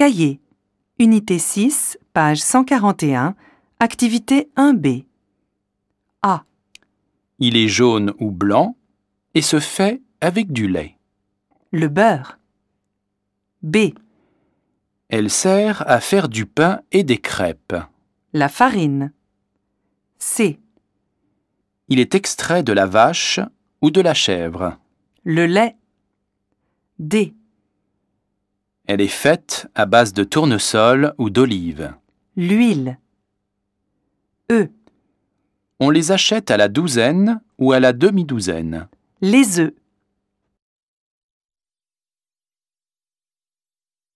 Cahier. Unité 6, page 141, activité 1B. A. Il est jaune ou blanc et se fait avec du lait. Le beurre. B. Elle sert à faire du pain et des crêpes. La farine. C. Il est extrait de la vache ou de la chèvre. Le lait. D. Elle est faite à base de tournesol ou d'olive. L'huile. E. On les achète à la douzaine ou à la demi-douzaine. Les œufs.